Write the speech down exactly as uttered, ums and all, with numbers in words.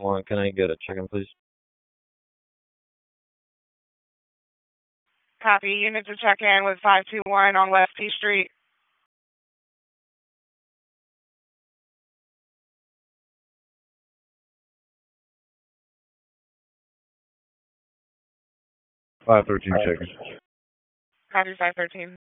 one, can I get a check-in, please? Copy. Unit to check in with five two one on West P Street. five thirteen check-in. Copy five thirteen.